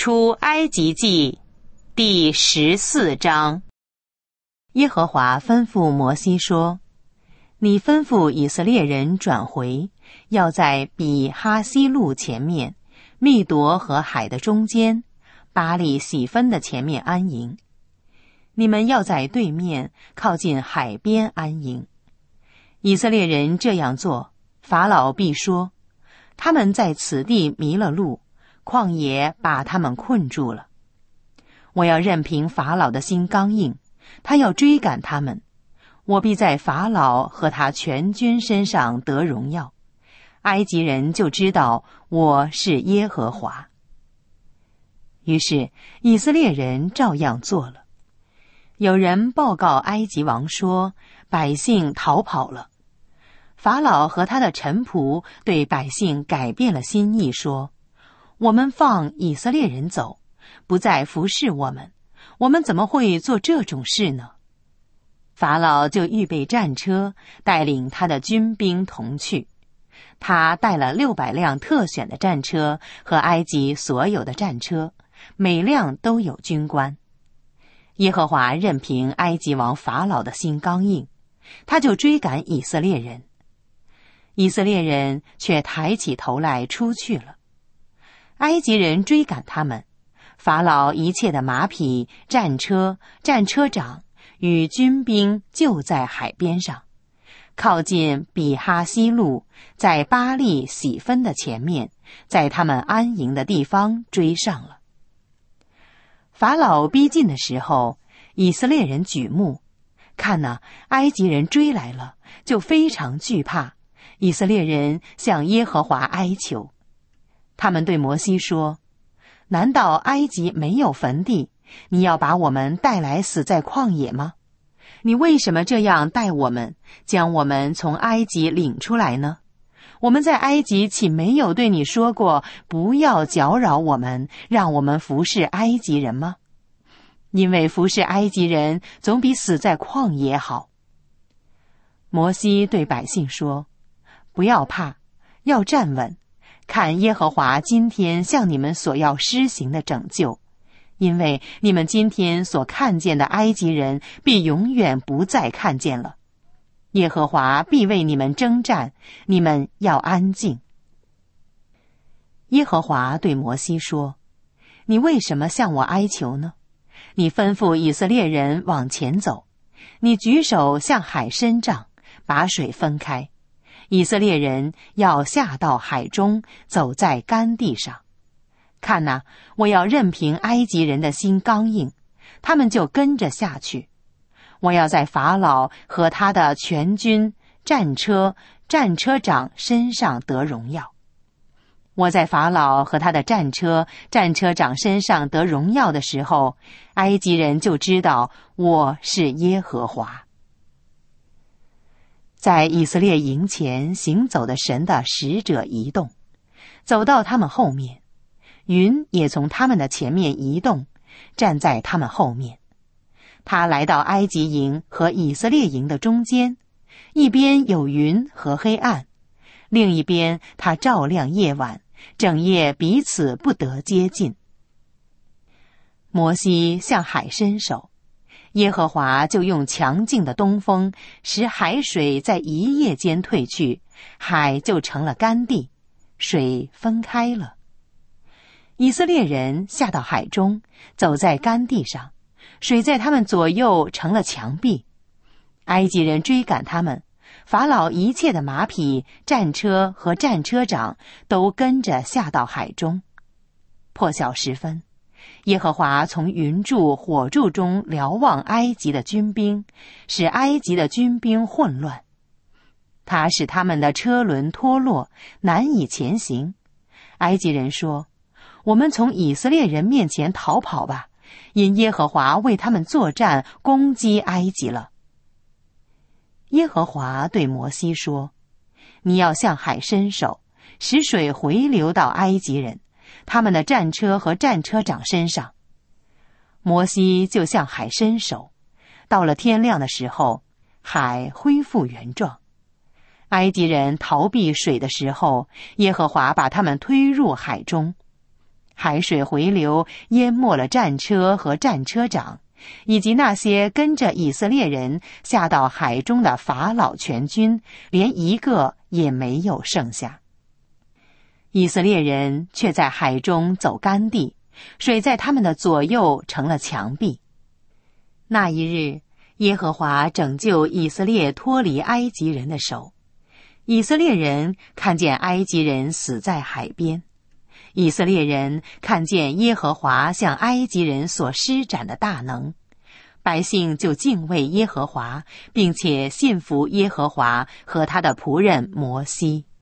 出埃及记第14章。耶和华吩咐摩西说：你吩咐以色列人转回，要在比哈西路前面，密夺和海的中间，巴力喜分的前面安营。你们要在对面靠近海边安营。以色列人这样做，法老必说：他们在此地迷了路，旷野把他们困住了。我要任凭法老的心刚硬，他要追赶他们，我必在法老和他全军身上得荣耀。埃及人就知道我是耶和华。于是以色列人照样做了。有人报告埃及王说，百姓逃跑了。法老和他的臣仆对百姓改变了心意，说：我们放以色列人走，不再服侍我们，我们怎么会做这种事呢？法老就预备战车，带领他的军兵同去。他带了600辆特选的战车和埃及所有的战车，每辆都有军官。耶和华任凭埃及王法老的心刚硬，他就追赶以色列人。以色列人却抬起头来出去了。埃及人追赶他们，法老一切的马匹、战车、战车长与军兵就在海边上，靠近比哈西路，在巴力喜分的前面，在他们安营的地方追上了。法老逼近的时候，以色列人举目，看哪，埃及人追来了，就非常惧怕。以色列人向耶和华哀求。他们对摩西说：难道埃及没有坟地？你要把我们带来死在旷野吗？你为什么这样待我们，将我们从埃及领出来呢？我们在埃及岂没有对你说过，不要搅扰我们，让我们服侍埃及人吗？因为服侍埃及人总比死在旷野好。摩西对百姓说：不要怕，要站稳，看耶和华今天向你们所要施行的拯救，因为你们今天所看见的埃及人必永远不再看见了。耶和华必为你们征战，你们要安静。耶和华对摩西说：你为什么向我哀求呢？你吩咐以色列人往前走，你举手向海伸杖，把水分开。以色列人要下到海中，走在干地上。看哪，我要任凭埃及人的心刚硬，他们就跟着下去。我要在法老和他的全军、战车、战车长身上得荣耀。我在法老和他的战车、战车长身上得荣耀的时候，埃及人就知道我是耶和华。在以色列营前行走的神的使者移动，走到他们后面，云也从他们的前面移动，站在他们后面。他来到埃及营和以色列营的中间，一边有云和黑暗，另一边他照亮夜晚，整夜彼此不得接近。摩西向海伸手，耶和华就用强劲的东风，使海水在一夜间退去，海就成了干地，水分开了。以色列人下到海中，走在干地上，水在他们左右成了墙壁。埃及人追赶他们，法老一切的马匹、战车和战车长都跟着下到海中。破晓时分，耶和华从云柱火柱中瞭望埃及的军兵，使埃及的军兵混乱。他使他们的车轮脱落，难以前行。埃及人说：我们从以色列人面前逃跑吧，因耶和华为他们作战，攻击埃及了。耶和华对摩西说：你要向海伸手，使水回流到埃及人，他们的战车和战车长身上。摩西就向海伸手，到了天亮的时候，海恢复原状。埃及人逃避水的时候，耶和华把他们推入海中。 海水回流淹没了战车和战车长，以及那些跟着以色列人下到海中的法老全军，连一个也没有剩下。以色列人却在海中走干地，水在他们的左右成了墙壁。那一日，耶和华拯救以色列脱离埃及人的手。以色列人看见埃及人死在海边，以色列人看见耶和华向埃及人所施展的大能，百姓就敬畏耶和华，并且信服耶和华和他的仆人摩西。